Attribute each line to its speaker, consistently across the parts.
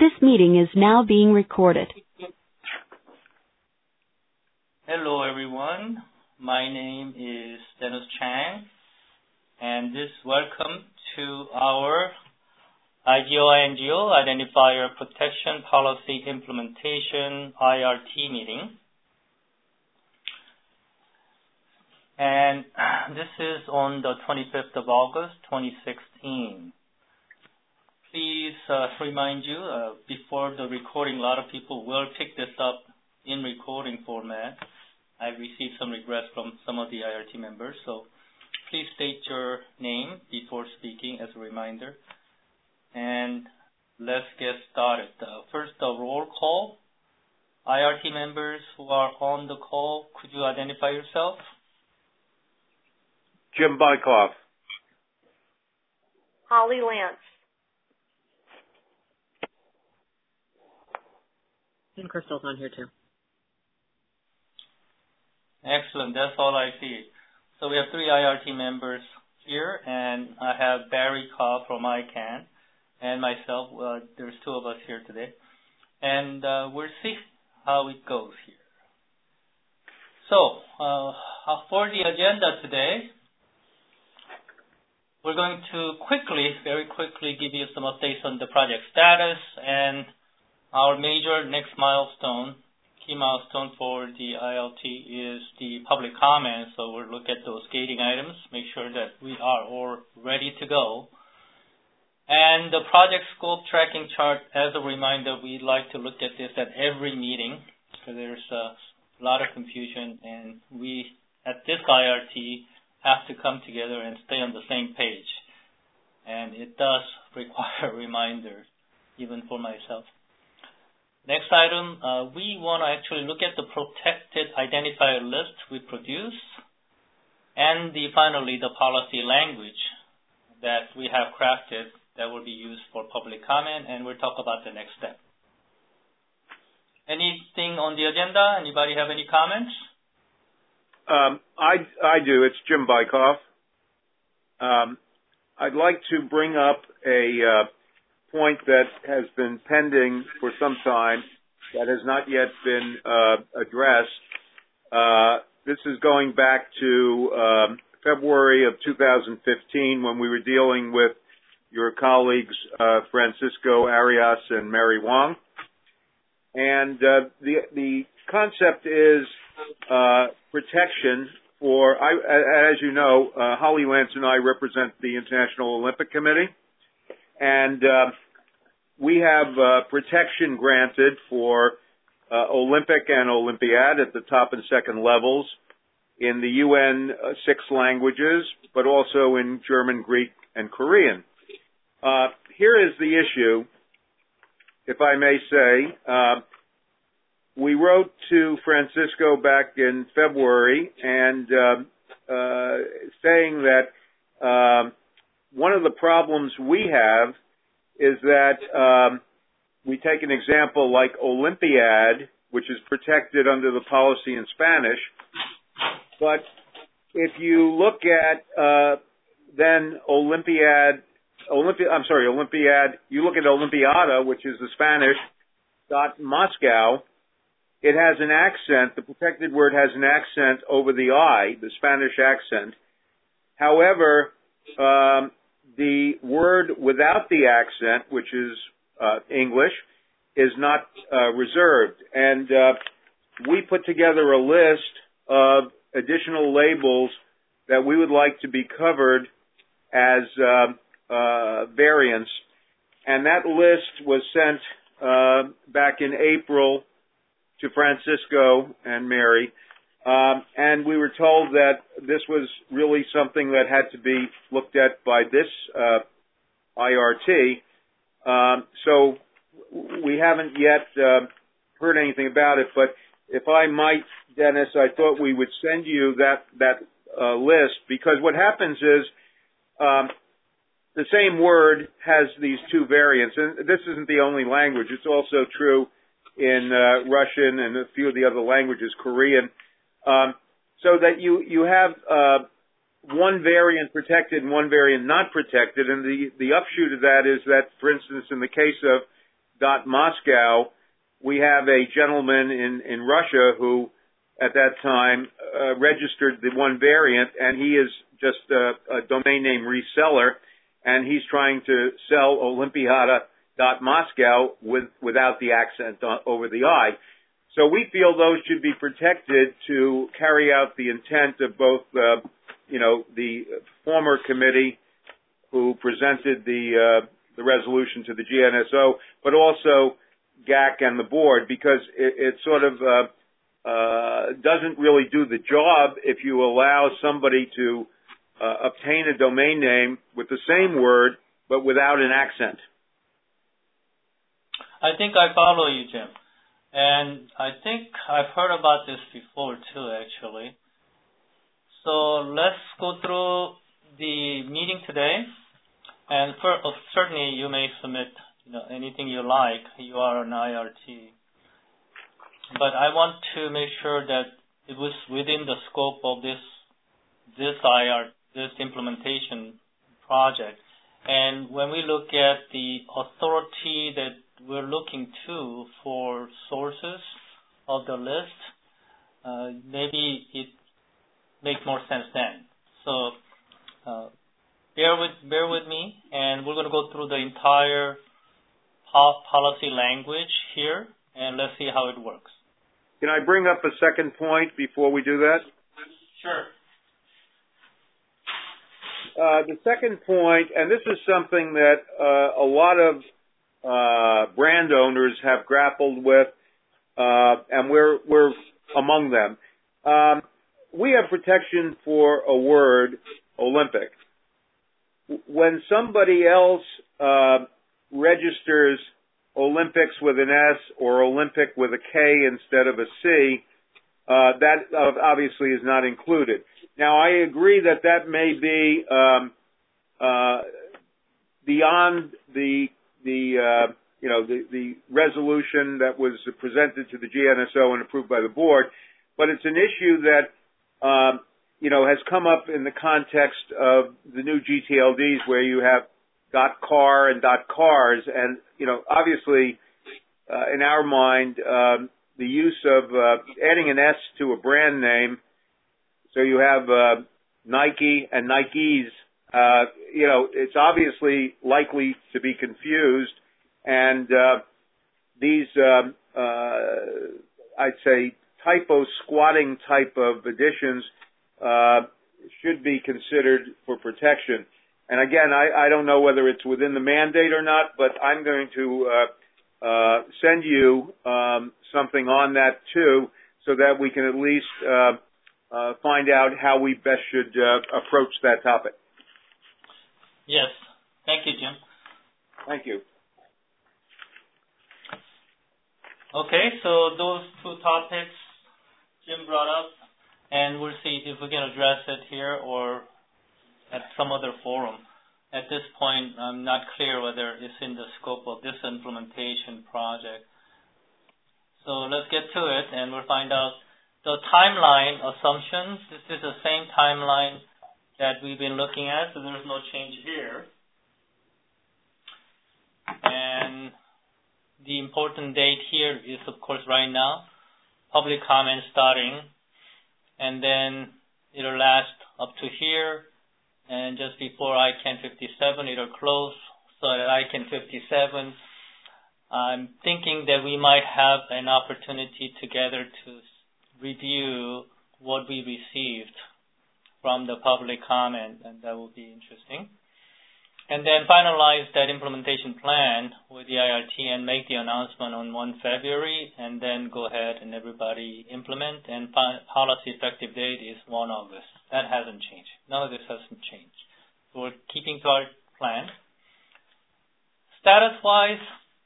Speaker 1: This meeting is now being recorded.
Speaker 2: Hello, everyone. My name is Dennis Chang, and welcome to our IGO-INGO Identifier Protection Policy Implementation IRT meeting. And this is on the 25th of August, 2016. Please remind you, before the recording, a lot of people will pick this up in recording format. I've received some regrets from some of the IRT members, so please state your name before speaking as a reminder. And let's get started. First, the roll call. IRT members who are on the call, could you identify yourself?
Speaker 3: Jim Bykoff.
Speaker 4: Holly Lance.
Speaker 5: And Crystal's on here too.
Speaker 2: Excellent. That's all I see. So we have 3 IRT members here, and I have Barry Cobb from ICANN and myself. There's 2 of us here today. And we'll see how it goes here. So for the agenda today, we're going to very quickly give you some updates on the project status and our major next milestone, key milestone for the ILT is the public comment. So we'll look at those gating items, make sure that we are all ready to go. And the project scope tracking chart, as a reminder, we like to look at this at every meeting because there's a lot of confusion, and we at this IRT have to come together and stay on the same page. And it does require reminders, even for myself. Next item, we want to actually look at the protected identifier list we produce, and finally the policy language that we have crafted that will be used for public comment, and we'll talk about the next step. Anything on the agenda? Anybody have any comments?
Speaker 3: I do. It's Jim Bykoff. I'd like to bring up a point that has been pending for some time that has not yet been addressed. This is going back to February of 2015 when we were dealing with your colleagues Francisco Arias and Mary Wong. And the concept is protection for, as you know, Holly Lance and I represent the International Olympic Committee. And we have protection granted for Olympic and Olympiad at the top and second levels in the UN 6 languages, but also in German, Greek, and Korean. Here is the issue, if I may say. We wrote to Francisco back in February and saying that one of the problems we have is that we take an example like Olympiad, which is protected under the policy in Spanish, but if you look at then Olympiad, you look at Olimpiada, which is the Spanish, Moscow, it has an accent, the protected word has an accent over the I, the Spanish accent. However, the word without the accent, which is English, is not reserved. And we put together a list of additional labels that we would like to be covered as variants. And that list was sent back in April to Francisco and Mary. And we were told that this was really something that had to be looked at by this IRT. So we haven't yet heard anything about it, but if I might, Dennis, I thought we would send you that list, because what happens is the same word has these 2 variants, and this isn't the only language. It's also true in Russian and a few of the other languages, Korean, so that you have one variant protected and one variant not protected. And the upshoot of that is that, for instance, in the case of .moscow, we have a gentleman in Russia who, at that time, registered the one variant, and he is just a domain name reseller, and he's trying to sell Olympiada.moscow without the accent over the I. So we feel those should be protected to carry out the intent of both, the former committee who presented the resolution to the GNSO, but also GAC and the board, because it sort of doesn't really do the job if you allow somebody to obtain a domain name with the same word but without an accent.
Speaker 2: I think I follow you, Jim. And I think I've heard about this before too, actually. So let's go through the meeting today. And certainly you may submit anything you like. You are an IRT. But I want to make sure that it was within the scope of this implementation project. And when we look at the authority that we're looking to for sources of the list, maybe it makes more sense then. So bear with me, and we're going to go through the entire policy language here, and let's see how it works.
Speaker 3: Can I bring up a second point before we do that?
Speaker 2: Sure.
Speaker 3: The second point, and this is something that a lot of brand owners have grappled with, and we're among them. We have protection for a word, Olympic. When somebody else registers Olympics with an S or Olympic with a K instead of a C, that obviously is not included. Now, I agree that may be beyond the resolution that was presented to the GNSO and approved by the board, but it's an issue that has come up in the context of the new GTLDs where you have .car and .cars, and obviously in our mind the use of adding an S to a brand name, so you have Nike and Nikes, it's obviously likely to be confused, and these I'd say typo squatting type of additions should be considered for protection. And again, I don't know whether it's within the mandate or not, but I'm going to send you something on that too, so that we can at least find out how we best should approach that topic.
Speaker 2: Yes. Thank you, Jim.
Speaker 3: Thank you.
Speaker 2: Okay, so those two topics Jim brought up, and we'll see if we can address it here or at some other forum. At this point, I'm not clear whether it's in the scope of this implementation project. So let's get to it, and we'll find out the timeline assumptions. This is the same timeline that we've been looking at, so there's no change here. And the important date here is, of course, right now, public comment starting, and then it'll last up to here, and just before ICANN 57, it'll close. So at ICANN 57, I'm thinking that we might have an opportunity together to review what we received from the public comment, and that will be interesting. And then finalize that implementation plan with the IRT and make the announcement on 1 February, and then go ahead and everybody implement, and policy effective date is 1 August. That hasn't changed. None of this hasn't changed. So we're keeping to our plan. Status-wise,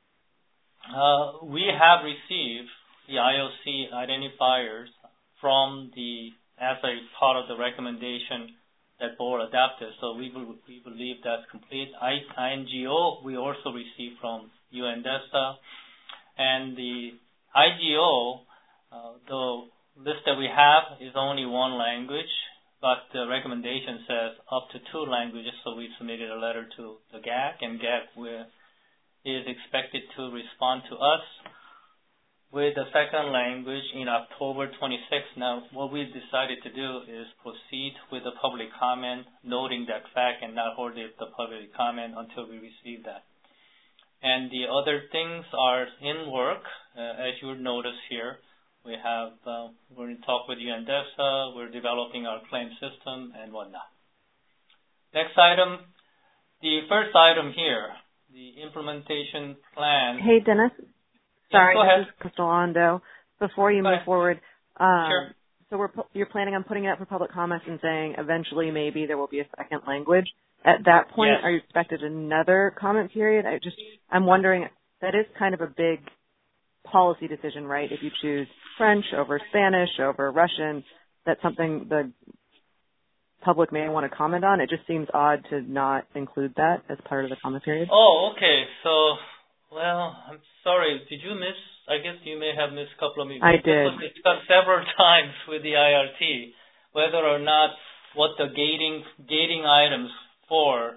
Speaker 2: we have received the IOC identifiers from as a part of the recommendation that board adopted. So we believe that's complete. INGO we also received from UNDESTA, and the IGO, the list that we have is only one language, but the recommendation says up to 2 languages. So we submitted a letter to the GAC, and GAC is expected to respond to us with the second language in October 26th. Now, what we decided to do is proceed with the public comment, noting that fact, and not hold the public comment until we receive that. And the other things are in work, as you would notice here. We have, we're in talk with UNDESA, we're developing our claim system and whatnot. Next item, the first item here, the implementation plan.
Speaker 5: Hey, Dennis. Sorry,
Speaker 2: go ahead.
Speaker 5: This is Crystal Ondo. Before you move forward,
Speaker 2: sure.
Speaker 5: So you're planning on putting it up for public comments and saying eventually maybe there will be a second language. At that point,
Speaker 2: Yes.
Speaker 5: Are you expected another comment period? I'm wondering, that is kind of a big policy decision, right? If you choose French over Spanish over Russian, that's something the public may want to comment on. It just seems odd to not include that as part of the comment period.
Speaker 2: Oh, okay. So, well, I'm sorry. Did you miss? I guess you may have missed a couple of meetings.
Speaker 5: I did.
Speaker 2: This was discussed several times with the IRT, whether or not what the gating items for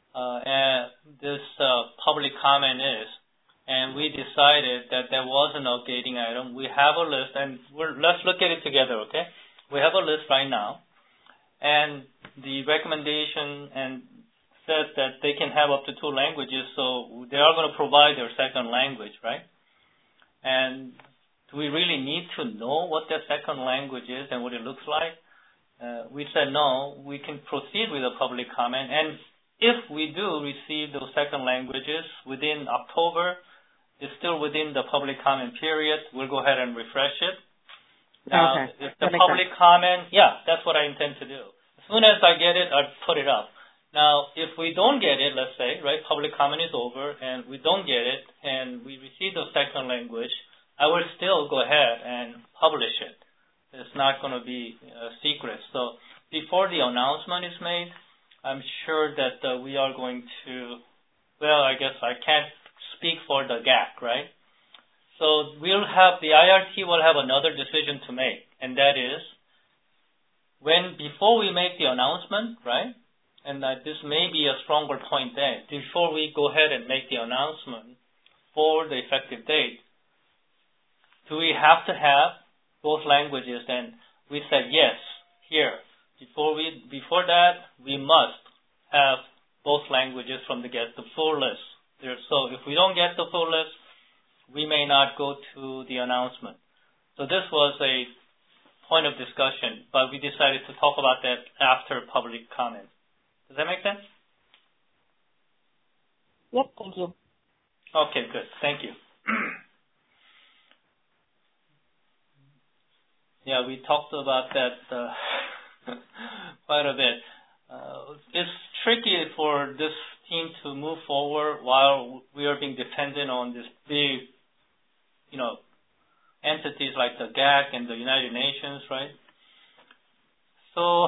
Speaker 2: this public comment is. And we decided that there wasn't a gating item. We have a list, and let's look at it together, okay? We have a list right now, and the recommendation says that they can have up to 2 languages, so they are going to provide their second language, right? And do we really need to know what their second language is and what it looks like? We said no, we can proceed with a public comment, and if we do receive those second languages within October, it's still within the public comment period, we'll go ahead and refresh it. Now,
Speaker 5: okay.
Speaker 2: if the public comment, that's what I intend to do. As soon as I get it, I'll put it up. Now, if we don't get it, let's say, right, public comment is over, and we don't get it, and we receive the second language, I will still go ahead and publish it. It's not going to be a secret. So before the announcement is made, I'm sure that we are going to, well, I guess I can't speak for the GAC, right? So the IRT will have another decision to make, and that is before we make the announcement, right? And this may be a stronger point then. Before we go ahead and make the announcement for the effective date, do we have to have both languages? And we said yes here. Before that, we must have both languages from the full list. So if we don't get the full list, we may not go to the announcement. So this was a point of discussion, but we decided to talk about that after public comment. Does that make sense?
Speaker 5: Yep, thank you.
Speaker 2: Okay, good. Thank you. Yeah, we talked about that quite a bit. It's tricky for this team to move forward while we are being dependent on this big, entities like the GAC and the United Nations, right? So,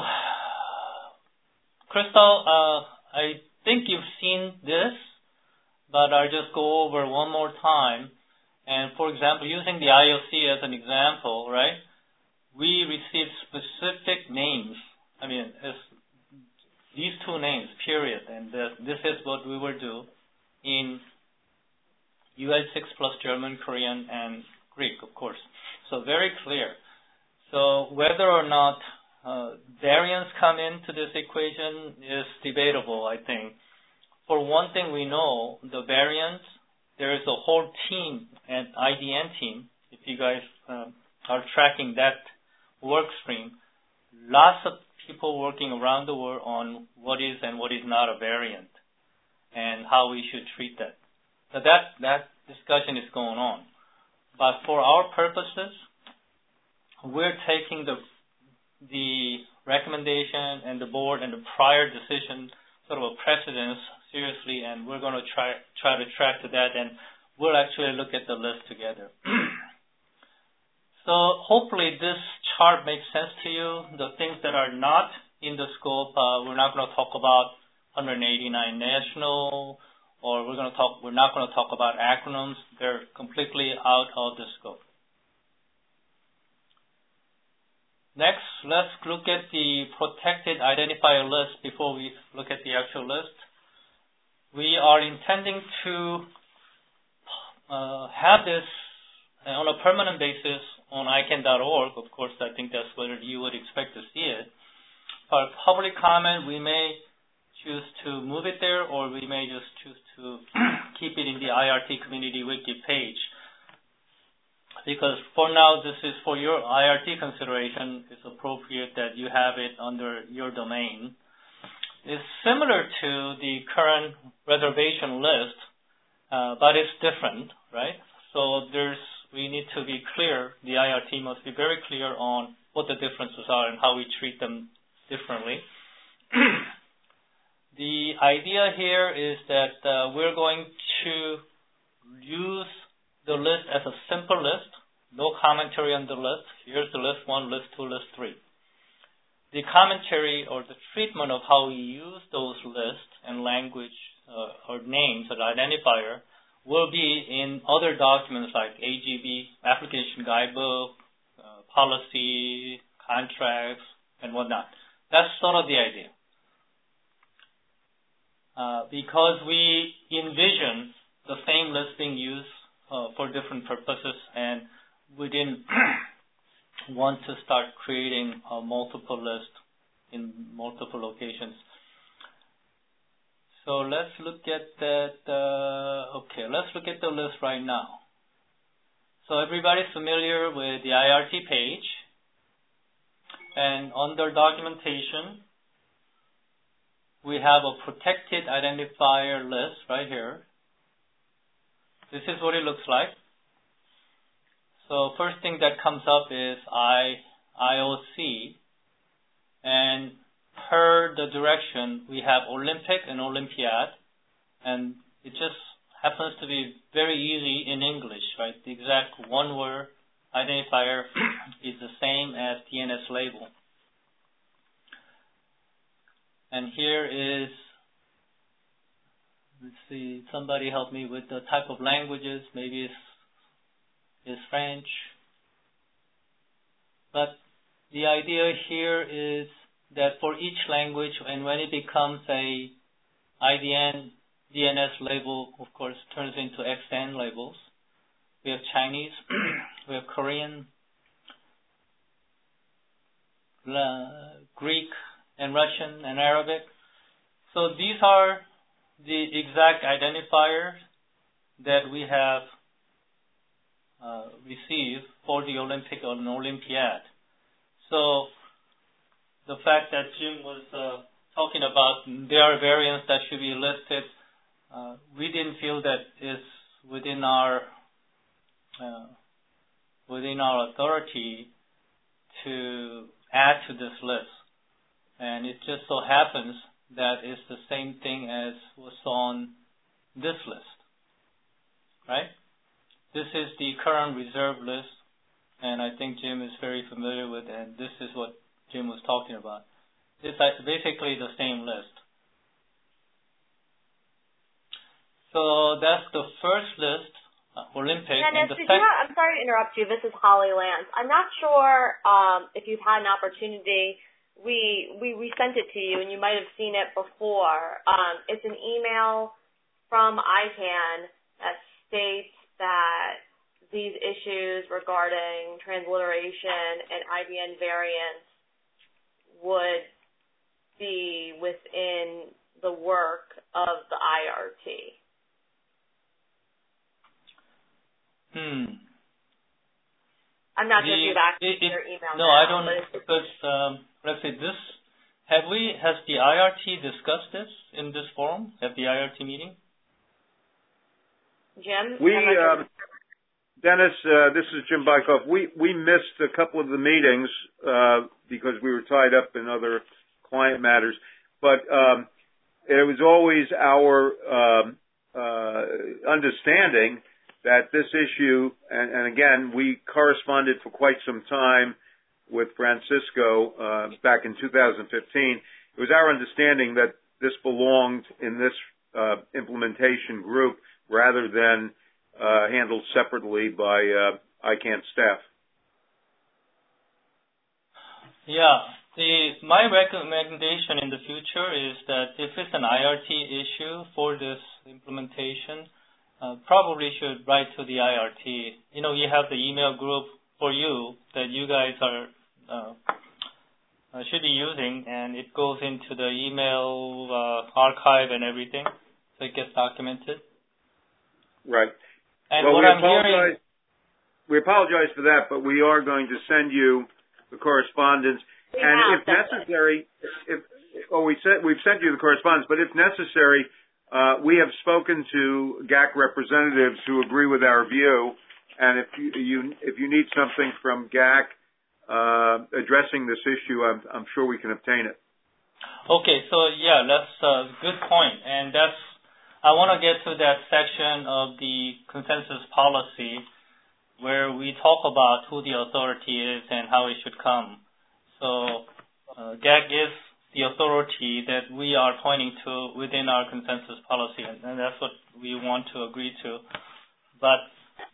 Speaker 2: Crystal, I think you've seen this, but I'll just go over one more time. And for example, using the IOC as an example, right? We received specific names. I mean, these 2 names, period. And this is what we will do in US6 plus German, Korean, and Greek, of course. So very clear. So whether or not variants come into this equation is debatable, I think. For one thing, we know the variants, there is a whole team, an IDN team, if you guys are tracking that work stream, lots of people working around the world on what is and what is not a variant and how we should treat that. So that discussion is going on. But for our purposes, we're taking the recommendation and the board and the prior decision sort of a precedence seriously, and we're going to try to track to that, and we'll actually look at the list together. So hopefully this chart makes sense to you. The things that are not in the scope, we're not going to talk about 189 national, or we're not going to talk about acronyms. They're completely out of the scope. Next, let's look at the protected identifier list before we look at the actual list. We are intending to have this on a permanent basis on ICANN.org. Of course, I think that's where you would expect to see it. For public comment, we may choose to move it there, or we may just choose to keep it in the IRT Community Wiki page. Because for now, this is for your IRT consideration. It's appropriate that you have it under your domain. It's similar to the current reservation list, but it's different, right? So we need to be clear. The IRT must be very clear on what the differences are and how we treat them differently. The idea here is that we're going to use the list as a simple list, no commentary on the list. Here's the list 1, list 2, list 3. The commentary or the treatment of how we use those lists and language or names as identifier will be in other documents like AGB, application guidebook, policy, contracts, and whatnot. That's sort of the idea. Because we envision the same list being used for different purposes, and we didn't want to start creating a multiple list in multiple locations. So let's look at that. Okay, let's look at the list right now. So everybody's familiar with the IRT page, and under documentation, we have a protected identifier list right here. This is what it looks like. So first thing that comes up is IOC, and per the direction, we have Olympic and Olympiad, and it just happens to be very easy in English, right? The exact one-word identifier is the same as DNS label. And here is, let's see, somebody help me with the type of languages. Maybe it's French. But the idea here is that for each language, and when it becomes a IDN, DNS label, of course, turns into XN labels. We have Chinese, we have Korean, Greek, and Russian, and Arabic. So these are the exact identifiers that we have received for the Olympic and Olympiad. So the fact that Jim was talking about there are variants that should be listed, we didn't feel that is within our authority to add to this list. And it just so happens that it's the same thing as was on this list, right? This is the current reserve list, and I think Jim is very familiar with it, and this is what Jim was talking about. It's basically the same list. So that's the first list, Olympic.
Speaker 4: And the second. I'm sorry to interrupt you. This is Holly Lance. I'm not sure if you've had an opportunity. We sent it to you, and you might have seen it before. It's an email from ICANN that states that these issues regarding transliteration and IBN variants would be within the work of the IRT. I'm not sure if you've accessed your email.
Speaker 2: No, I don't, because let's say this. Has the IRT discussed this in this forum at the IRT meeting?
Speaker 4: Jim?
Speaker 3: Dennis, this is Jim Bykoff. We missed a couple of the meetings because we were tied up in other client matters, but it was always our understanding that this issue, and again, we corresponded for quite some time with Francisco back in 2015. It was our understanding that this belonged in this implementation group rather than handled separately by ICANN staff.
Speaker 2: Yeah. My recommendation in the future is that if it's an IRT issue for this implementation, probably should write to the IRT. You have the email group for you that you guys should be using, and it goes into the email archive and everything, so it gets documented.
Speaker 3: Right.
Speaker 2: And
Speaker 3: well,
Speaker 2: what I'm hearing...
Speaker 3: We apologize for that, but we are going to send you the correspondence. And if necessary, we've sent you the correspondence, but if necessary, we have spoken to GAC representatives who agree with our view, and if you need something from GAC addressing this issue, I'm sure we can obtain it.
Speaker 2: Okay, so yeah, that's a good point, and I want to get to that section of the consensus policy where we talk about who the authority is and how it should come. So GAC is the authority that we are pointing to within our consensus policy, and that's what we want to agree to. But,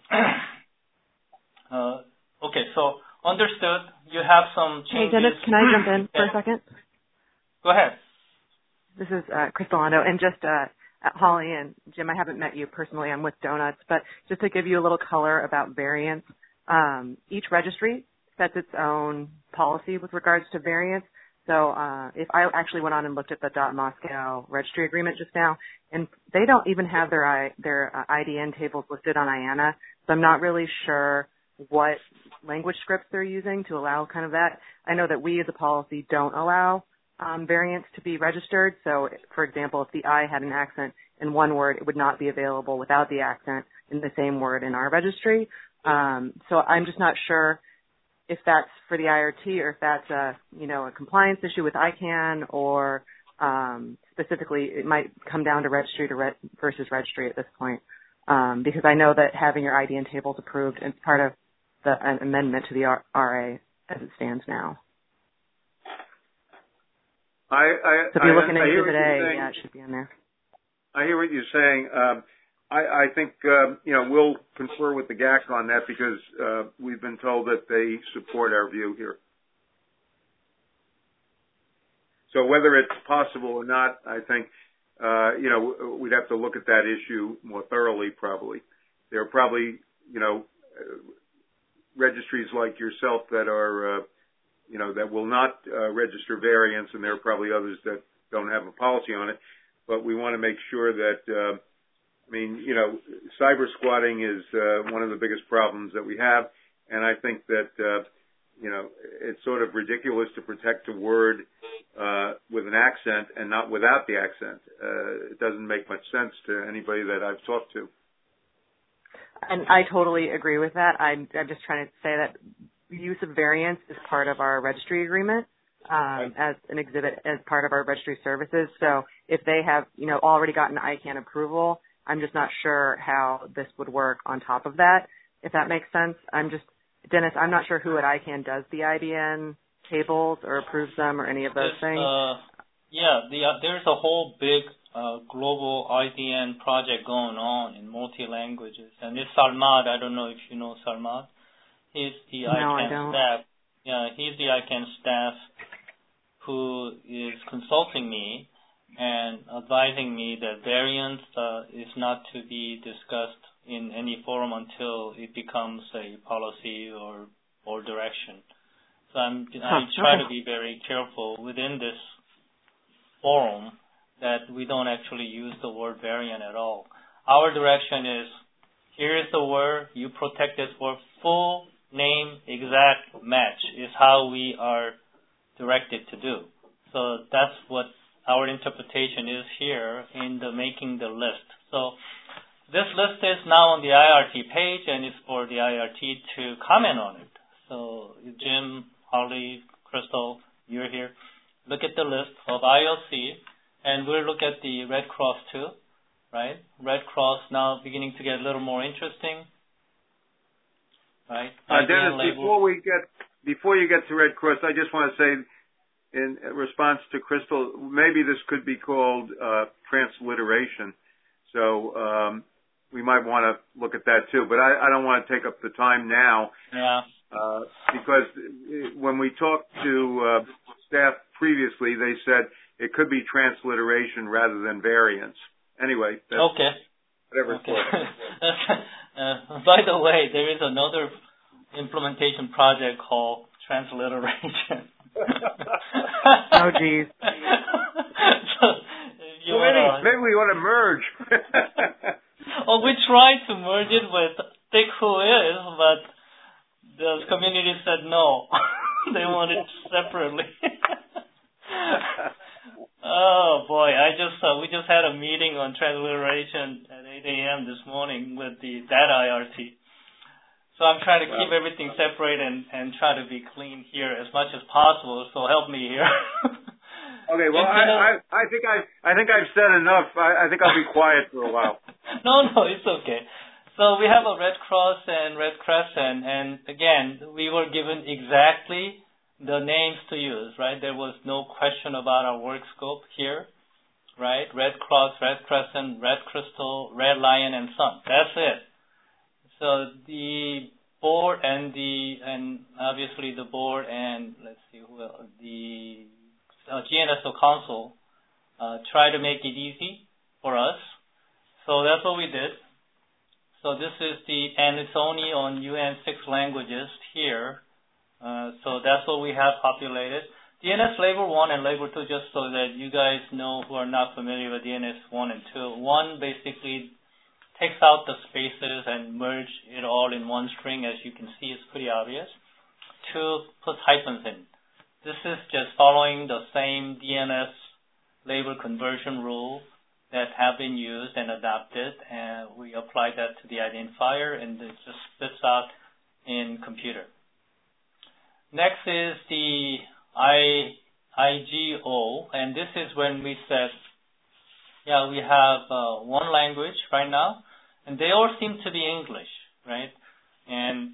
Speaker 2: okay, so understood. You have some changes.
Speaker 5: Hey, Dennis, can I jump in for a second?
Speaker 2: Go ahead.
Speaker 5: This is Crystal Ando, and just Holly and Jim, I haven't met you personally. I'm with Donuts, but just to give you a little color about variance, each registry sets its own policy with regards to variance. So if I actually went on and looked at the .Moscow registry agreement just now, and they don't even have their IDN tables listed on IANA, so I'm not really sure what language scripts they're using to allow kind of that. I know that we as a policy don't allow variants to be registered. So, for example, if the I had an accent in one word, it would not be available without the accent in the same word in our registry. So I'm just not sure if that's for the IRT or if that's a compliance issue with ICANN, or specifically it might come down to registry versus registry at this point. Because I know that having your IDN tables approved is part of an amendment to the RA as it stands now. So if you're looking at Exhibit A, yeah, it should be in there.
Speaker 3: I hear what you're saying. I think, we'll confer with the GAC on that because we've been told that they support our view here. So whether it's possible or not, I think, we'd have to look at that issue more thoroughly probably. There are probably, registries like yourself that are, that will not register variants, and there are probably others that don't have a policy on it. But we want to make sure that, cyber squatting is one of the biggest problems that we have, and I think that, it's sort of ridiculous to protect a word with an accent and not without the accent. It doesn't make much sense to anybody that I've talked to.
Speaker 5: And I totally agree with that. I'm just trying to say that use of variants is part of our registry agreement as an exhibit as part of our registry services. So if they have, already gotten ICANN approval, I'm just not sure how this would work on top of that, if that makes sense. Dennis, I'm not sure who at ICANN does the IDN tables or approves them or any of those things.
Speaker 2: There's a whole big global IDN project going on in multi-languages. And it's Sarmad. I don't know if you know Sarmad. He's the ICANN staff. Yeah, he's the ICANN staff who is consulting me and advising me that variance is not to be discussed in any forum until it becomes a policy or direction. So I try to be very careful within this forum that we don't actually use the word variant at all. Our direction is, here is the word, you protect this word, full name exact match is how we are directed to do. So that's what our interpretation is here in making the list. So this list is now on the IRT page, and it's for the IRT to comment on it. So Jim, Holly, Crystal, you're here. Look at the list of ILC, and we'll look at the Red Cross too, right? Red Cross now beginning to get a little more interesting, right?
Speaker 3: Dennis, before you get to Red Cross, I just want to say, in response to Crystal, maybe this could be called transliteration. So we might want to look at that too. But I don't want to take up the time now.
Speaker 2: Yeah.
Speaker 3: Because when we talked to staff previously, they said it could be transliteration rather than variance. Anyway.
Speaker 2: Okay.
Speaker 3: whatever it's called.
Speaker 2: By the way, there is another implementation project called transliteration.
Speaker 5: Oh, geez.
Speaker 2: So
Speaker 3: maybe we want to merge.
Speaker 2: Well, we tried to merge it with Thick Who Is, but the community said no. They want it separately. Oh boy, we just had a meeting on transliteration at 8 a.m. this morning with the data IRT. So I'm trying to keep everything separate and try to be clean here as much as possible. So help me here.
Speaker 3: Okay, well, I think I've said enough. I think I'll be quiet for a while.
Speaker 2: No, it's okay. So we have a Red Cross and Red Crescent, and again, we were given exactly the names to use, right? There was no question about our work scope here, right? Red Cross, Red Crescent, Red Crystal, Red Lion, and Sun. That's it. So the board and obviously the board and let's see who else, the GNSO Council try to make it easy for us. So that's what we did. So this is and it's only on UN 6 languages here. So that's what we have populated. DNS Label 1 and Label 2, just so that you guys know who are not familiar with DNS 1 and 2. 1 basically takes out the spaces and merge it all in one string. As you can see, it's pretty obvious. 2 puts hyphens in. This is just following the same DNS label conversion rule that have been used and adopted, and we apply that to the identifier, and it just spits out in computer. Next is the IGO, and this is when we said, we have one language right now, and they all seem to be English, right? And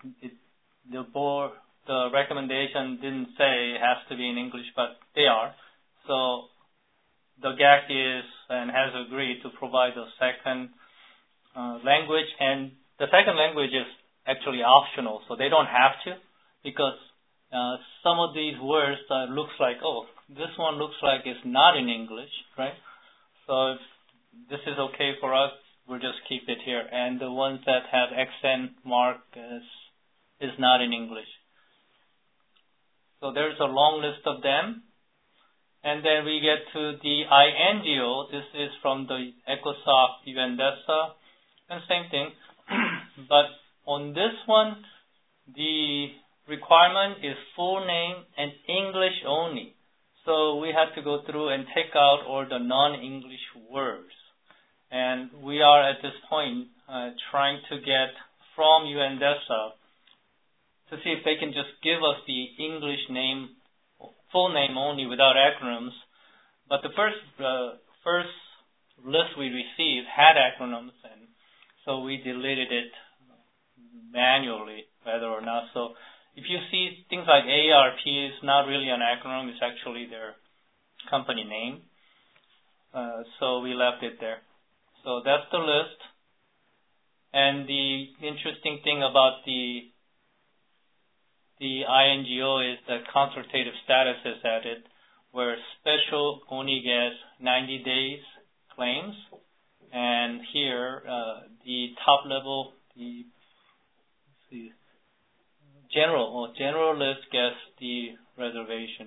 Speaker 2: the recommendation didn't say it has to be in English, but they are. So the GAC is and has agreed to provide a second language, and the second language is actually optional, so they don't have to, because some of these words looks like, this one looks like it's not in English, right? So if this is okay for us, we'll just keep it here. And the ones that have accent mark is not in English. So there's a long list of them. And then we get to the INGO. This is from the ECOSOC UNDESA, and same thing. But on this one, the requirement is full name and English only. So we had to go through and take out all the non-English words. And we are at this point trying to get from UNDESA to see if they can just give us the English name, full name only without acronyms. But the first list we received had acronyms, and so we deleted it manually, whether or not. So if you see things like AARP, it's not really an acronym, it's actually their company name. So we left it there. So that's the list. And the interesting thing about the INGO is that consultative status is added, where special only gets 90 days claims. And here, the top level, the general list gets the reservation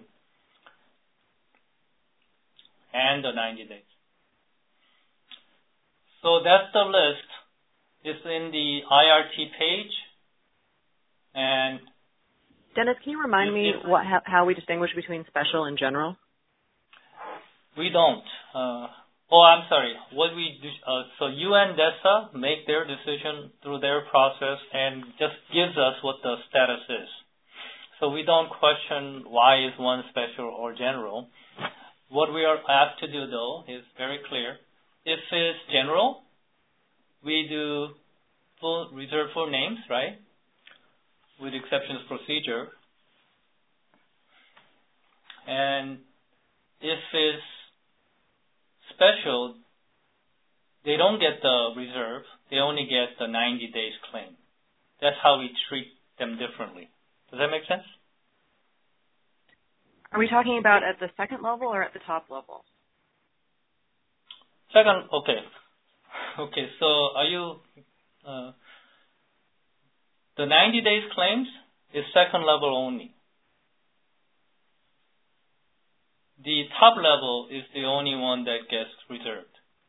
Speaker 2: and the 90 days. So that's the list. It's in the IRT page. And
Speaker 5: Dennis, can you remind me how we distinguish between special and general?
Speaker 2: We don't. I'm sorry. What we do, so UNDESA make their decision through their process and just gives us what the status is. So we don't question why is one special or general. What we are asked to do, though, is very clear. If it's general, we do reserve full names, right, with exceptions procedure. And if it's special, they don't get the reserve. They only get the 90 days claim. That's how we treat them differently. Does that make sense?
Speaker 5: Are we talking about at the second level or at the top level?
Speaker 2: Second, okay. Okay, so are you, the 90 days claims is second level only. The top level is the only one that gets reserved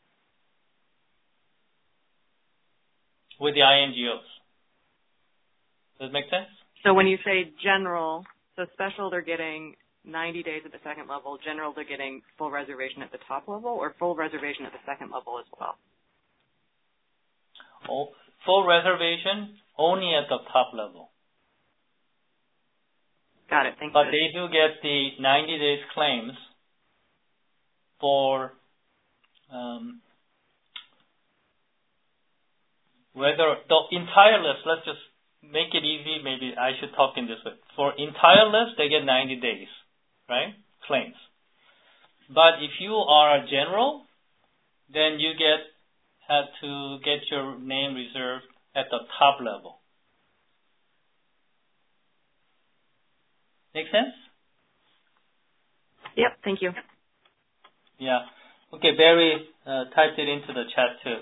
Speaker 2: with the INGOs. Does that make sense?
Speaker 5: So when you say general, so special they're getting 90 days at the second level, general they're getting full reservation at the top level, or full reservation at the second level as well?
Speaker 2: Oh, full reservation only at the top level.
Speaker 5: Got it. Thank you.
Speaker 2: But they do get the 90 days claims for whether the entire list. Let's just make it easy. Maybe I should talk in this way. For entire list, they get 90 days, right? Claims. But if you are a general, then you have to get your name reserved at the top level. Make sense?
Speaker 5: Yep, thank you.
Speaker 2: Yeah. Okay, Barry typed it into the chat too.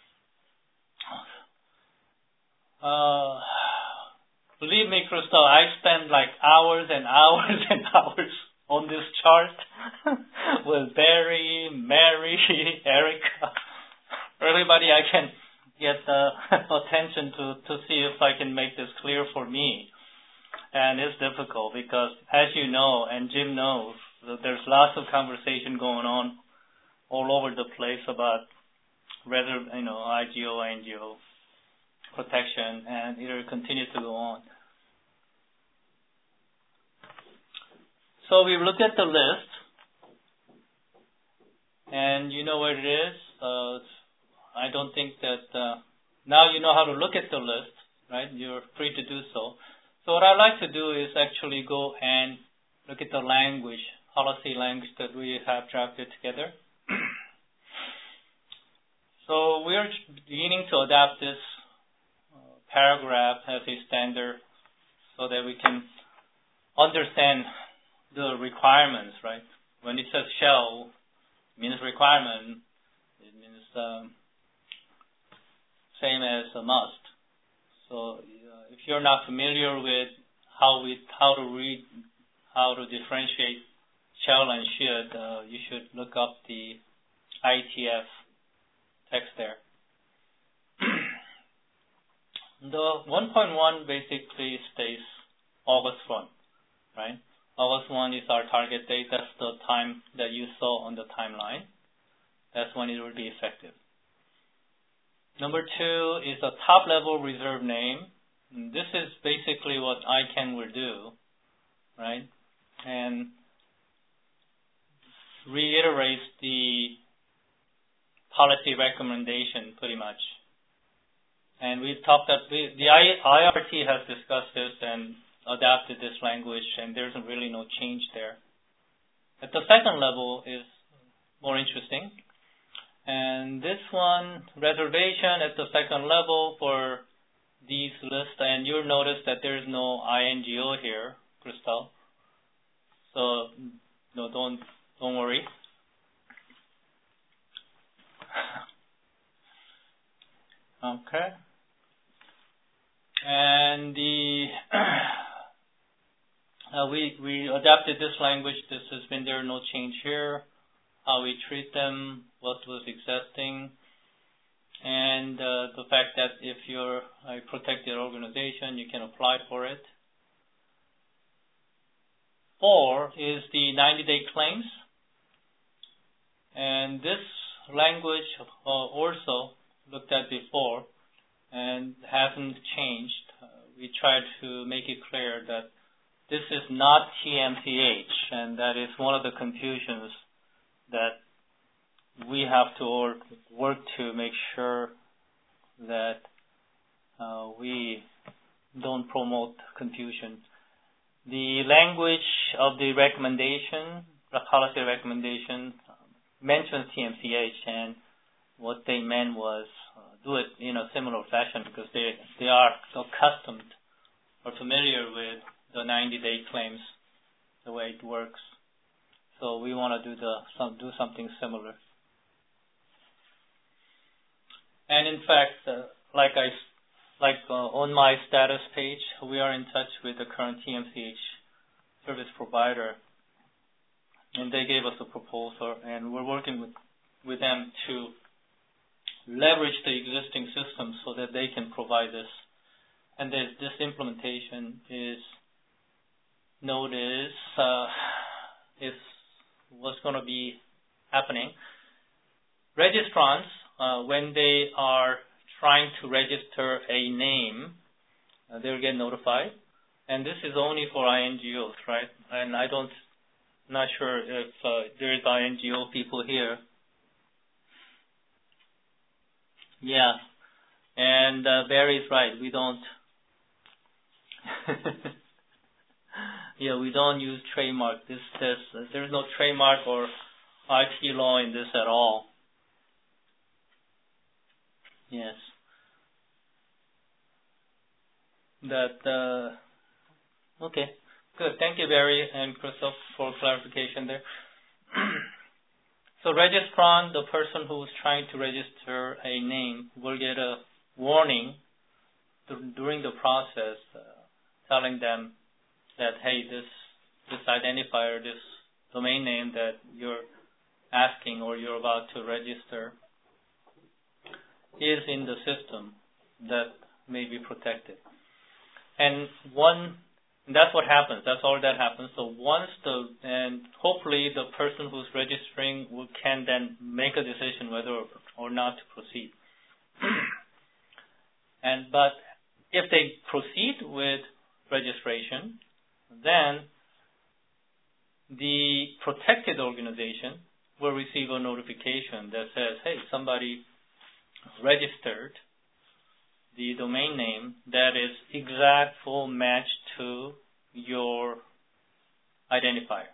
Speaker 2: Believe me, Crystal, I spend like hours and hours and hours on this chart with Barry, Mary, Erica, everybody I can get attention to see if I can make this clear for me. And it's difficult because, as you know, and Jim knows, there's lots of conversation going on all over the place about whether, IGO, INGO protection, and it will continue to go on. So we look at the list, and you know where it is. I don't think that now you know how to look at the list, right? You're free to do so. So what I like to do is actually go and look at the language, policy language that we have drafted together. So we are beginning to adapt this paragraph as a standard so that we can understand the requirements, right? When it says shall, it means requirement. It means same as a must. So if you're not familiar with how to differentiate shall and should, you should look up the IETF text there. The 1.1 basically states August 1, right? August 1 is our target date. That's the time that you saw on the timeline. That's when it will be effective. Number 2 is a top-level reserve name. And this is basically what ICANN will do, right? And reiterates the policy recommendation pretty much. And we've talked that the IRT has discussed this and adapted this language, and there's really no change there. At the second level is more interesting. And this one, reservation at the second level for these lists, and you'll notice that there's no INGO here, Crystal. So no, don't worry. Okay. And we adapted this language. This has been there, no change here. How we treat them, what was existing, and the fact that if you're a protected organization, you can apply for it. 4 is the 90-day claims. And this language also looked at before and hasn't changed. We tried to make it clear that this is not TMCH, and that is one of the confusions that we have to work to make sure that we don't promote confusion. The language of the recommendation, the policy recommendation, mentions TMCH, and what they meant was do it in a similar fashion because they are accustomed or familiar with the 90-day claims, the way it works. So we want to do something similar. And in fact, on my status page, we are in touch with the current TMCH service provider, and they gave us a proposal, and we're working with them to leverage the existing system so that they can provide this. And this implementation is what's going to be happening. Registrants, when they are trying to register a name, they'll get notified. And this is only for INGOs, right? And not sure if there is INGO people here. Yeah. And Barry's right. We don't. Yeah, we don't use trademark. There's no trademark or IP law in this at all. Yes. Okay. Good. Thank you, Barry and Crystal, for clarification there. So registrant, the person who's trying to register a name, will get a warning during the process telling them that, hey, this identifier, this domain name that you're asking or you're about to register is in the system that may be protected. And that's what happens. That's all that happens. So and hopefully the person who's registering can then make a decision whether or not to proceed. But if they proceed with registration, then the protected organization will receive a notification that says, hey, somebody registered the domain name that is exact full match to your identifier.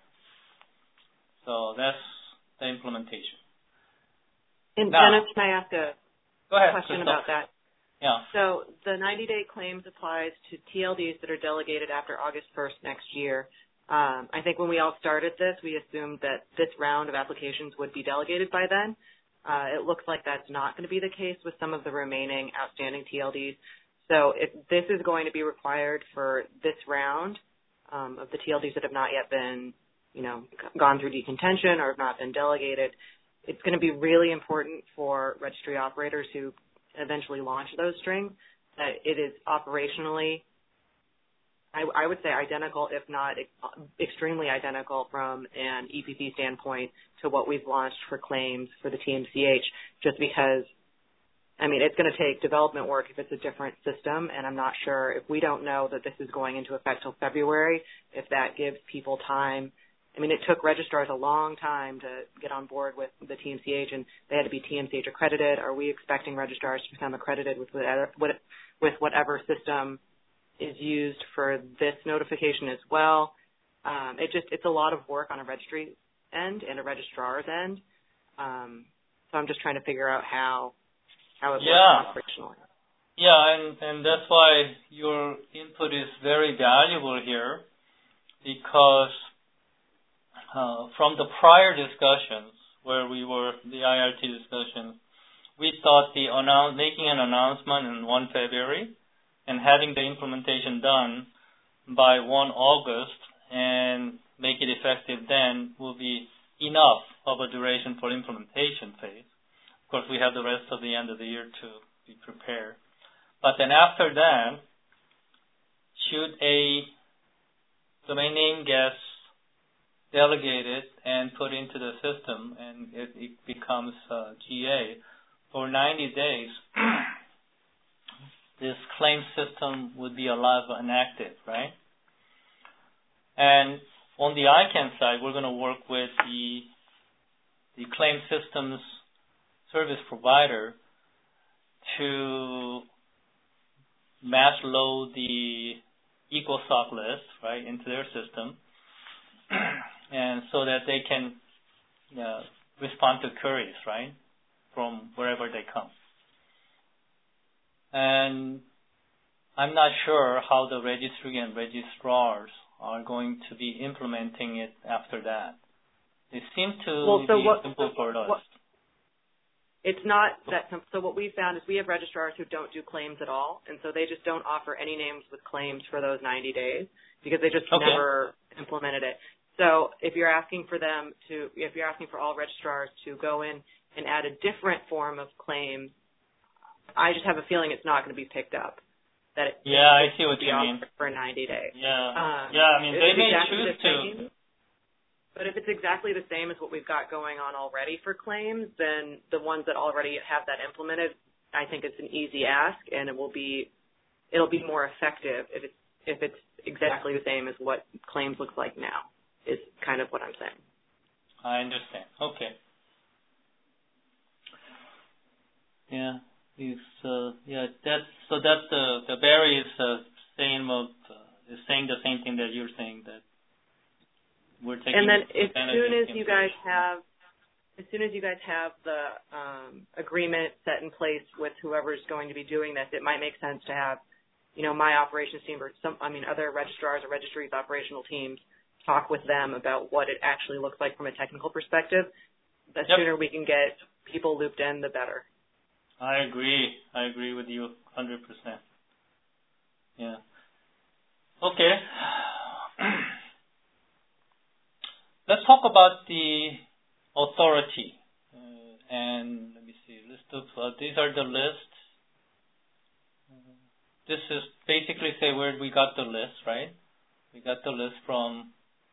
Speaker 2: So that's the implementation.
Speaker 5: And
Speaker 2: now,
Speaker 5: Dennis, can I ask a question about that?
Speaker 2: Yeah.
Speaker 5: So the 90-day claims applies to TLDs that are delegated after August 1st next year. I think when we all started this, we assumed that this round of applications would be delegated by then. It looks like that's not going to be the case with some of the remaining outstanding TLDs. So if this is going to be required for this round of the TLDs that have not yet been, gone through decontention or have not been delegated, it's going to be really important for registry operators who eventually launch those strings that it is operationally, I would say, identical, if not extremely identical from an EPP standpoint to what we've launched for claims for the TMCH, just because, it's going to take development work if it's a different system, and I'm not sure, if we don't know that this is going into effect till February, if that gives people time. It took registrars a long time to get on board with the TMCH, and they had to be TMCH accredited. Are we expecting registrars to become accredited with whatever system is used for this notification as well? It's a lot of work on a registry end and a registrar's end. So I'm just trying to figure out how it works operationally.
Speaker 2: Yeah, and that's why your input is very valuable here, because from the prior discussions where we were, the IRT discussions, we thought making an announcement in 1 February and having the implementation done by 1 August and make it effective then will be enough of a duration for implementation phase. Of course, we have the rest of the end of the year to be prepared. But then after that, should a domain name gets delegated and put into the system and it becomes GA, for 90 days, this claim system would be alive and active, right? And on the ICANN side, we're going to work with the claim systems service provider to mass load the EcoSoc list, right, into their system, and so that they can respond to queries, right, from wherever they come. And I'm not sure how the registry and registrars are going to be implementing it after that. It seems to be simple for us.
Speaker 5: It's not that simple. So what we found is we have registrars who don't do claims at all, and so they just don't offer any names with claims for those 90 days because they just never implemented it. So if you're asking for all registrars to go in and add a different form of claims, I just have a feeling it's not going to be picked up. I
Speaker 2: see what you mean.
Speaker 5: For 90 days.
Speaker 2: I mean, they may choose to.
Speaker 5: But if it's exactly the same as what we've got going on already for claims, then the ones that already have that implemented, I think it's an easy ask, and it'll be more effective if it's exactly the same as what claims looks like now. Is kind of what I'm saying.
Speaker 2: I understand. Okay. Yeah. That's the Barry is saying the same thing that you're saying, that we're taking.
Speaker 5: And then as soon as you guys have the agreement set in place with whoever's going to be doing this, it might make sense to have, my operations team or other registrars or registries operational teams talk with them about what it actually looks like from a technical perspective. The sooner we can get people looped in, the better.
Speaker 2: I agree with you 100%. Yeah. Okay. Let's talk about the authority. And let me see. These are the lists. This is basically say where we got the list, right? We got the list from,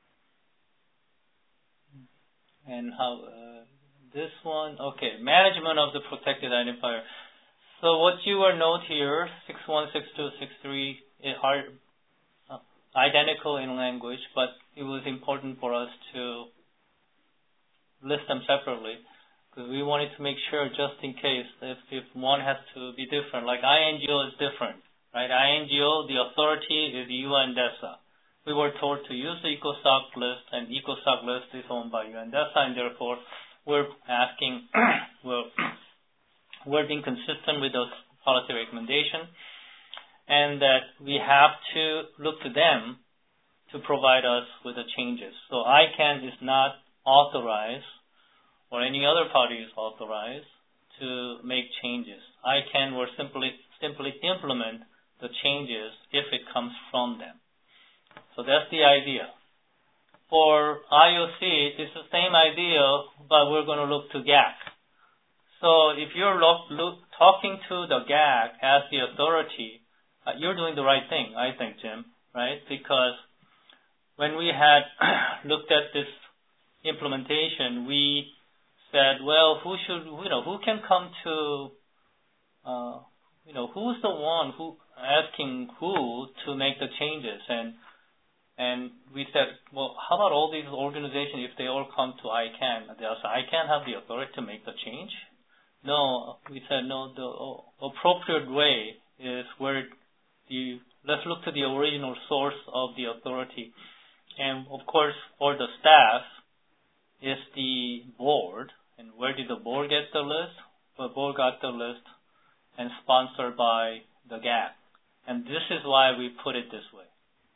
Speaker 2: and how, this one, okay, management of the protected identifier. So what you will note here, 61, 62, 63 are identical in language, but it was important for us to list them separately because we wanted to make sure just in case if one has to be different, like INGO is different, right? INGO, the authority is UNDESA. We were told to use the EcoSoc list, and EcoSoc list is owned by UNDESA, and therefore we're asking, we're being consistent with those policy recommendations, and that we have to look to them to provide us with the changes. So ICANN is not authorized, or any other party is authorized to make changes. ICANN will simply implement the changes if it comes from them. So that's the idea. For IOC, it's the same idea, but we're going to look to GAC. So if you're talking to the GAC as the authority, you're doing the right thing, I think, Jim, right? Because when we had looked at this implementation, we said, well, who can come to, who's the one who asking who to make the changes? And we said, well, how about all these organizations if they all come to ICANN? They also, ICANN have the authority to make the change? No, we said, no, the appropriate way is where let's look to the original source of the authority. And of course, for the staff is the board. And where did the board get the list? The board got the list and sponsored by the GAC. And this is why we put it this way.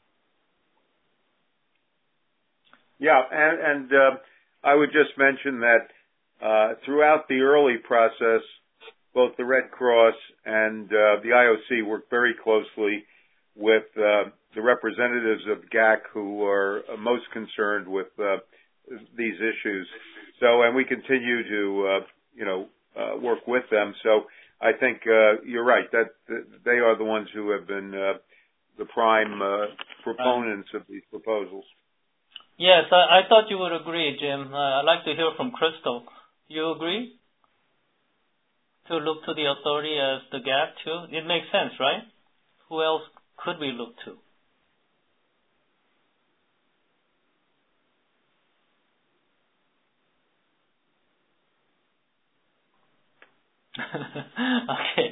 Speaker 3: Yeah, and I would just mention that throughout the early process, both the Red Cross and the IOC worked very closely with the representatives of GAC who are most concerned with these issues. So, and we continue to, work with them. So I think you're right that they are the ones who have been the prime proponents of these proposals.
Speaker 2: Yes, I thought you would agree, Jim. I'd like to hear from Crystal. You agree to look to the authority as the GAC too? It makes sense, right? Who else could we look to? Okay.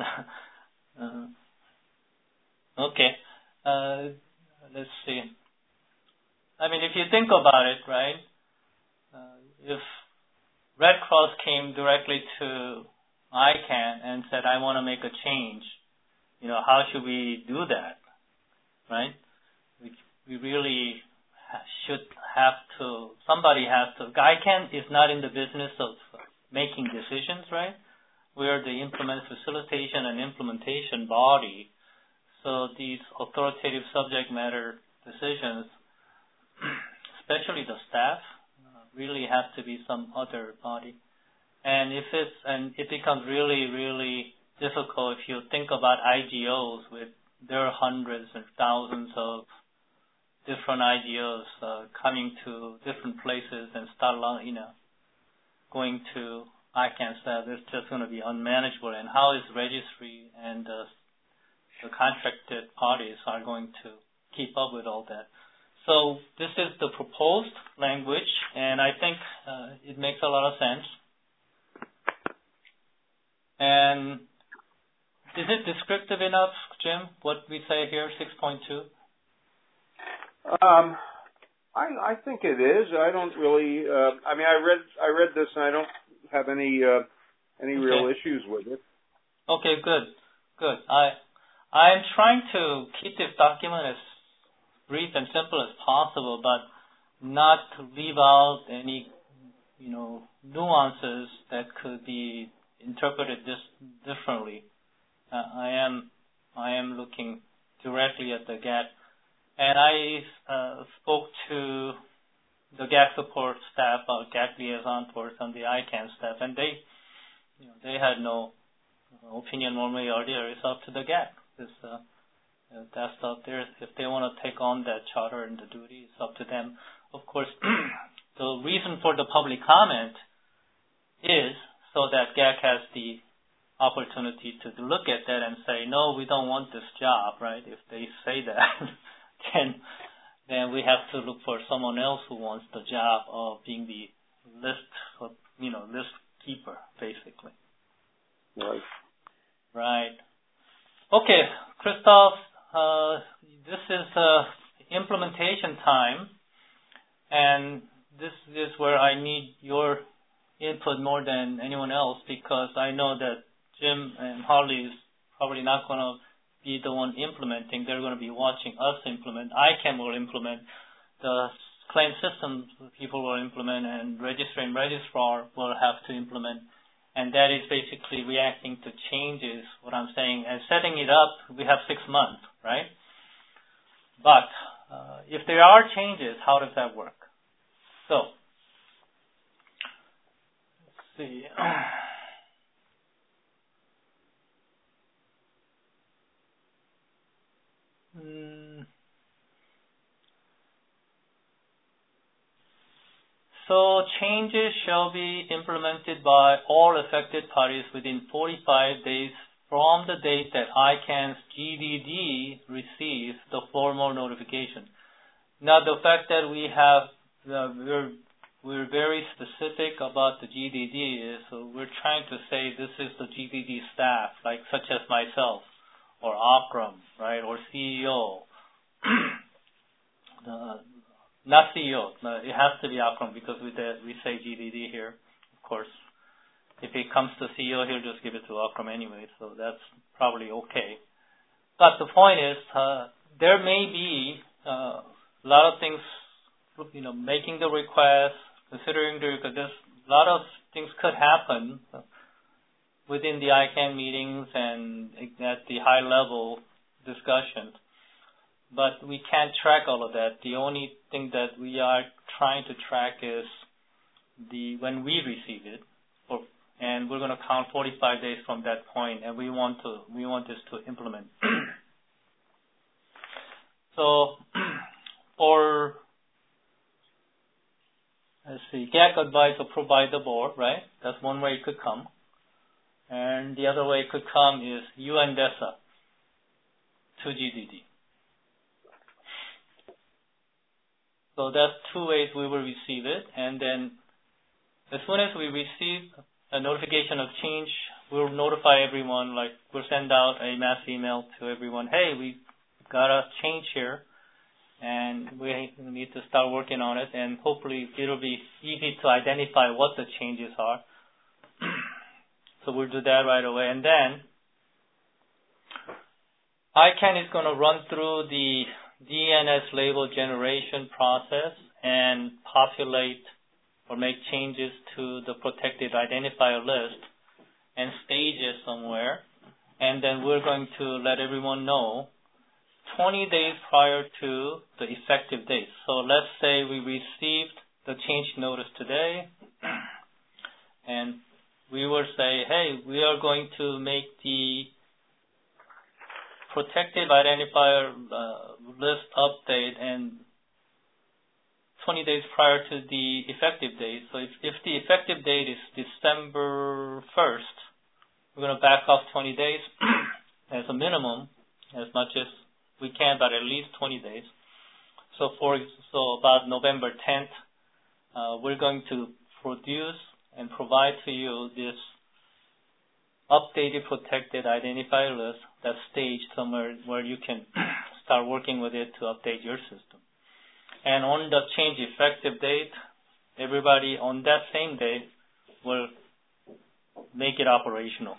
Speaker 2: Okay. Let's see. I mean, if you think about it, right, if Red Cross came directly to ICANN and said, I want to make a change, how should we do that, right? We really should have to, somebody has to. ICANN is not in the business of making decisions, right? We're the facilitation and implementation body. So these authoritative subject matter decisions, especially the staff, really have to be some other body. And it becomes really, really difficult if you think about IGOs there are hundreds and thousands of different IGOs coming to different places and start, going to ICANN staff. It's just going to be unmanageable. And how is registry and the contracted parties are going to keep up with all that? So this is the proposed language, and I think it makes a lot of sense. And is it descriptive enough, Jim, what we say here, 6.2?
Speaker 3: I think it is. I don't really. I read this, and I don't have any real issues with it.
Speaker 2: Okay, good. I'm trying to keep this document as brief and simple as possible, but not to leave out any, nuances that could be interpreted differently. I am looking directly at the GATT, and I spoke to the GATT support staff, GATT liaison person, the ICANN staff, and they had no opinion one way or the other. It's up to the GATT. That's up there. If they want to take on that charter and the duty, it's up to them. Of course, the reason for the public comment is so that GAC has the opportunity to look at that and say, no, we don't want this job, right? If they say that, then we have to look for someone else who wants the job of being the list keeper, basically.
Speaker 3: Right.
Speaker 2: Right. Okay, Christoph, this is implementation time, and this is where I need your input more than anyone else, because I know that Jim and Harley is probably not going to be the one implementing. They're going to be watching us implement. ICANN will implement. The claim system people will implement, and registrar and registrar will have to implement. And that is basically reacting to changes, what I'm saying. And setting it up, we have 6 months, right? But if there are changes, how does that work? So, let's see. So changes shall be implemented by all affected parties within 45 days from the date that ICANN's GDD receives the formal notification. Now, the fact that we have, we're very specific about the GDD is, so we're trying to say this is the GDD staff, like such as myself, or Akram, right, or CEO. Not CEO. No, it has to be Akram because we say GDD here, of course. If it comes to CEO, he'll just give it to Akram anyway, so that's probably okay. But the point is, there may be a lot of things, making the request, considering because there's a lot of things could happen within the ICANN meetings and at the high level discussions. But we can't track all of that. The only thing that we are trying to track is when we receive it, and we're going to count 45 days from that point, and we want this to implement. So, let's see, GAC advice approved by the board, right? That's one way it could come, and the other way it could come is UNDESA to GDD. So that's 2 ways we will receive it, and then as soon as we receive a notification of change, we'll notify everyone, like we'll send out a mass email to everyone, hey, we got a change here, and we need to start working on it, and hopefully it'll be easy to identify what the changes are. So we'll do that right away, and then ICANN is going to run through the DNS label generation process and populate or make changes to the protected identifier list and stage it somewhere. And then we're going to let everyone know 20 days prior to the effective date. So let's say we received the change notice today, and we will say, hey, we are going to make the protected identifier list update and 20 days prior to the effective date. So if the effective date is December 1st, we're going to back off 20 days as a minimum, as much as we can, but at least 20 days. So about November 10th, we're going to produce and provide to you this updated protected identifier list that's staged somewhere where you can start working with it to update your system. And on the change effective date, everybody on that same day will make it operational.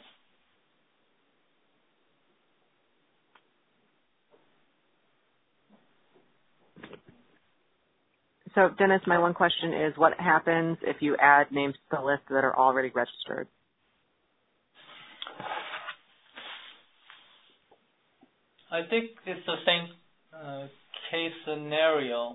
Speaker 5: So, Dennis, my one question is, what happens if you add names to the list that are already registered?
Speaker 2: I think it's the same case scenario.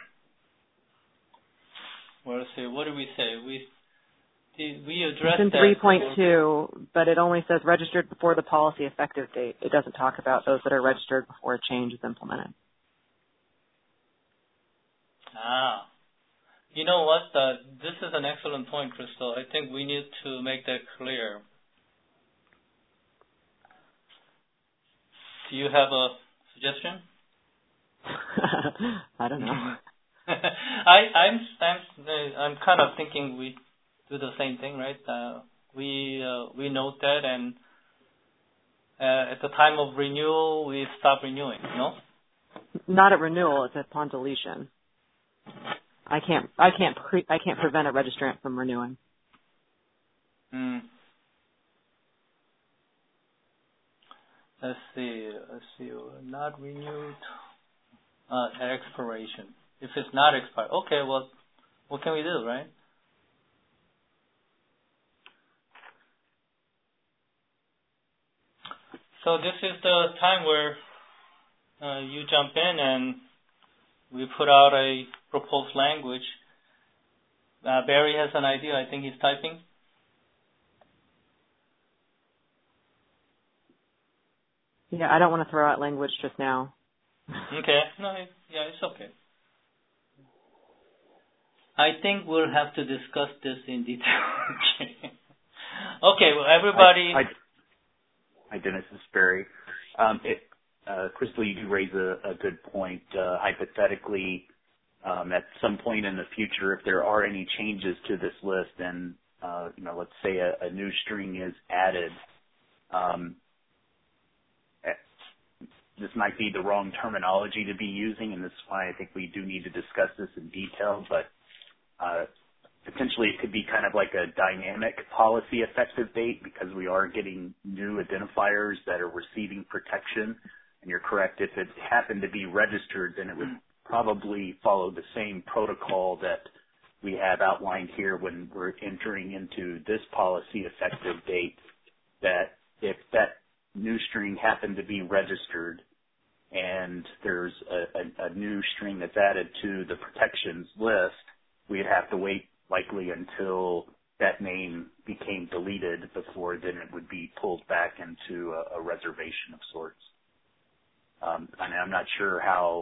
Speaker 2: Well, let's see, what did we say? We addressed
Speaker 5: it's in 3.2, but it only says registered before the policy effective date. It doesn't talk about those that are registered before a change is implemented.
Speaker 2: You know what? This is an excellent point, Crystal. I think we need to make that clear. Do you have a suggestion?
Speaker 5: I don't know.
Speaker 2: I'm kind of thinking we do the same thing, right? We note that, and at the time of renewal, we stop renewing. No?
Speaker 5: Not at renewal. It's upon deletion. I can't prevent a registrant from renewing.
Speaker 2: Let's see. Not renewed at expiration. If it's not expired, okay. Well, what can we do, right? So this is the time where you jump in and we put out a proposed language. Barry has an idea. I think he's typing.
Speaker 5: Yeah, I don't want to throw out language just now.
Speaker 2: Okay. No, yeah, it's okay. I think we'll have to discuss this in detail. Okay, well, everybody...
Speaker 6: Hi, Dennis. This is Barry. Crystal, you do raise a good point. Hypothetically, at some point in the future, if there are any changes to this list, and let's say a new string is added, this might be the wrong terminology to be using, and this is why I think we do need to discuss this in detail. But potentially, it could be kind of like a dynamic policy effective date, because we are getting new identifiers that are receiving protection. And you're correct, if it happened to be registered, then it would probably follow the same protocol that we have outlined here when we're entering into this policy effective date, that if that new string happened to be registered and there's a new string that's added to the protections list, we'd have to wait likely until that name became deleted before then it would be pulled back into a reservation of sorts. And I'm not sure how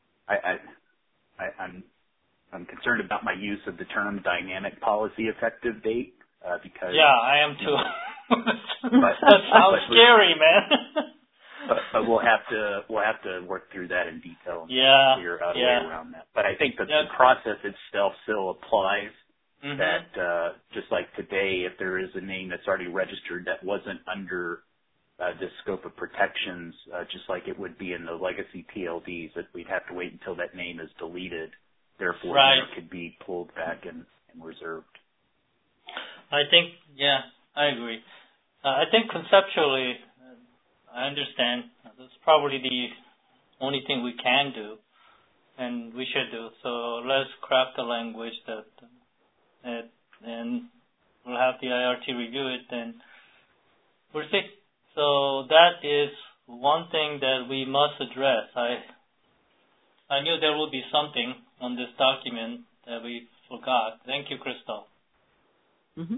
Speaker 6: I'm concerned about my use of the term dynamic policy effective date because
Speaker 2: I am too. That sounds scary, man.
Speaker 6: but we'll have to work through that in detail and figure out a way around that. But I think that the process itself still applies. Mm-hmm. That just like today, if there is a name that's already registered that wasn't under this scope of protections, just like it would be in the legacy PLDs, that we'd have to wait until that name is deleted. Therefore, it could be pulled back and reserved.
Speaker 2: I think, I agree. I think conceptually, I understand. That's probably the only thing we can do and we should do. So let's craft a language that and we'll have the IRT review it, and we'll see. So that is one thing that we must address. I knew there would be something on this document that we forgot. Thank you, Crystal.
Speaker 5: Mm-hmm.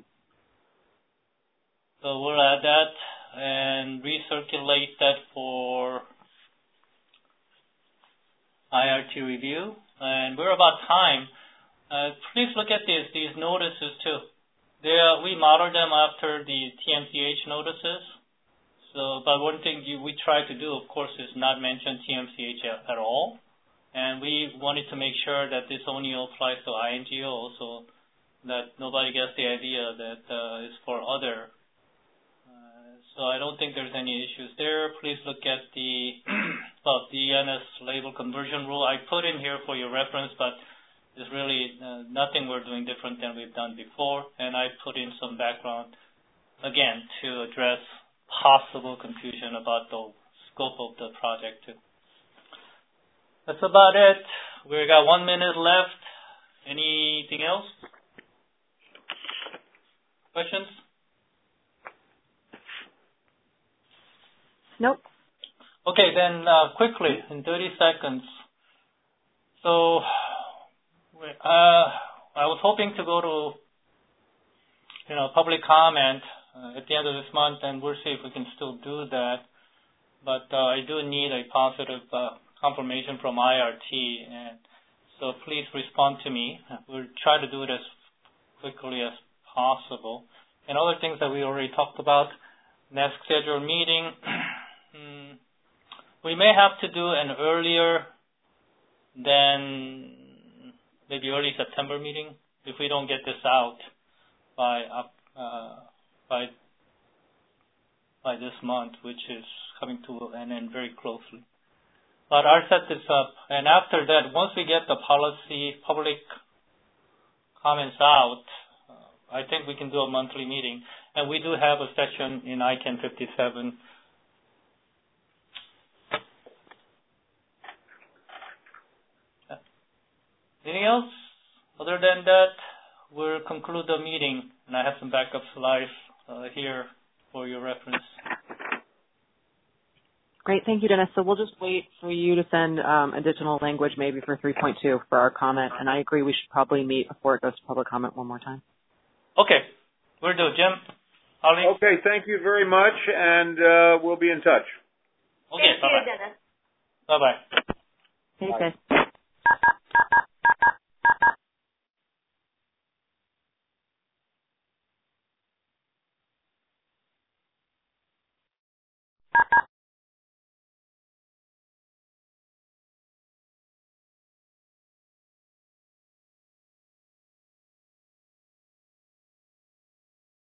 Speaker 2: So we'll add that and recirculate that for IRT review. And we're about time. Please look at these notices too. We model them after the TMCH notices. So, but one thing we try to do, of course, is not mention TMCH at all. And we wanted to make sure that this only applies to INGO, so that nobody gets the idea that it's for other. So I don't think there's any issues there. Please look at the ENS label conversion rule. I put in here for your reference, but there's really nothing we're doing different than we've done before. And I put in some background, again, to address possible confusion about the scope of the project too. That's about it. We got 1 minute left. Anything else? Questions?
Speaker 5: Nope.
Speaker 2: Okay, then quickly, in 30 seconds. So I was hoping to go to public comment at the end of this month, and we'll see if we can still do that. But I do need a positive confirmation from IRT, and so please respond to me. We'll try to do it as quickly as possible. And other things that we already talked about, next scheduled meeting, we may have to do an earlier than maybe early September meeting if we don't get this out by this month, which is coming to an end very closely. But I'll set this up, and after that, once we get the policy public comments out, I think we can do a monthly meeting, and we do have a session in ICANN 57. Anything else? Other than that, we'll conclude the meeting, and I have some backups live here for your reference.
Speaker 5: Great. Thank you, Dennis. So we'll just wait for you to send additional language maybe for 3.2 for our comment, and I agree we should probably meet before it goes to public comment one more time.
Speaker 2: Okay. We'll do it. Jim? Holly?
Speaker 3: Okay. Thank you very much, and we'll be in touch.
Speaker 2: Okay.
Speaker 4: Thank you, Dennis.
Speaker 2: Bye-bye.
Speaker 5: Thanks, guys.